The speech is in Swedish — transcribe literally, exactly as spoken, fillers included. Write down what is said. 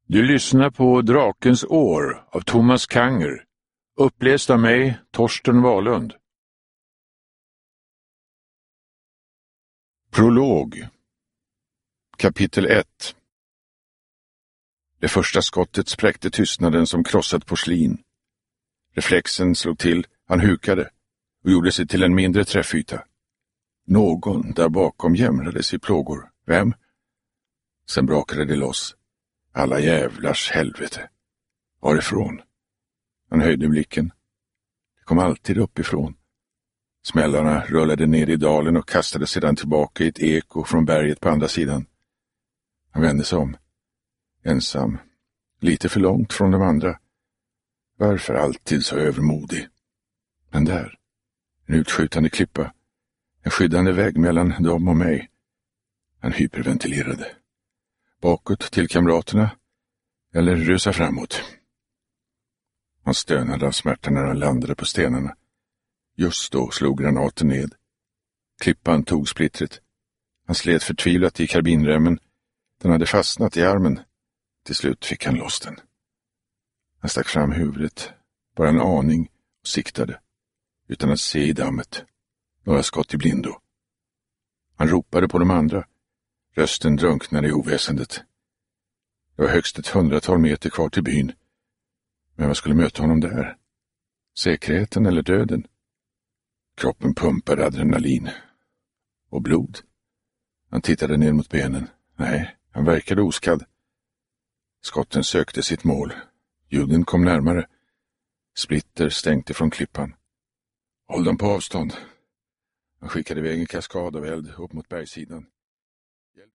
Du lyssnar på Drakens år av Thomas Kanger, uppläst av mig, Torsten Wahlund. Prolog. Kapitel ett. Det första skottet spräckte tystnaden som krossat porslin. Reflexen slog till, han hukade och gjorde sig till en mindre träffyta. Någon där bakom jämrades i plågor. Vem? Sen brakade det loss. Alla jävlars helvete. Varifrån? Han höjde blicken. Det kom alltid uppifrån. Smällarna rullade ner i dalen och kastade sedan tillbaka i ett eko från berget på andra sidan. Han vände sig om. Ensam. Lite för långt från de andra. Varför alltid så övermodig? Men där. En utskjutande klippa. En skyddande vägg mellan dem och mig. Han hyperventilerade. Bakåt till kamraterna eller rusa framåt. Han stönade av smärta när han landade på stenarna. Just då slog granaten ned. Klippan tog splittret. Han slet förtvivlat i karbinremmen. Den hade fastnat i armen. Till slut fick han loss den. Han stack fram huvudet, bara en aning, och siktade, utan att se i dammet. Några skott i blindo. Han ropade på de andra. Rösten drunknade i oväsendet. Det var högst ett hundratal meter kvar till byn. Men vad skulle möta honom där? Säkerheten eller döden? Kroppen pumpade adrenalin. Och blod. Han tittade ner mot benen. Nej, han verkade oskadd. Skotten sökte sitt mål. Ljuden kom närmare. Splitter stänkte från klippan. Håll dem på avstånd. Han skickade iväg en kaskad av eld upp mot bergssidan.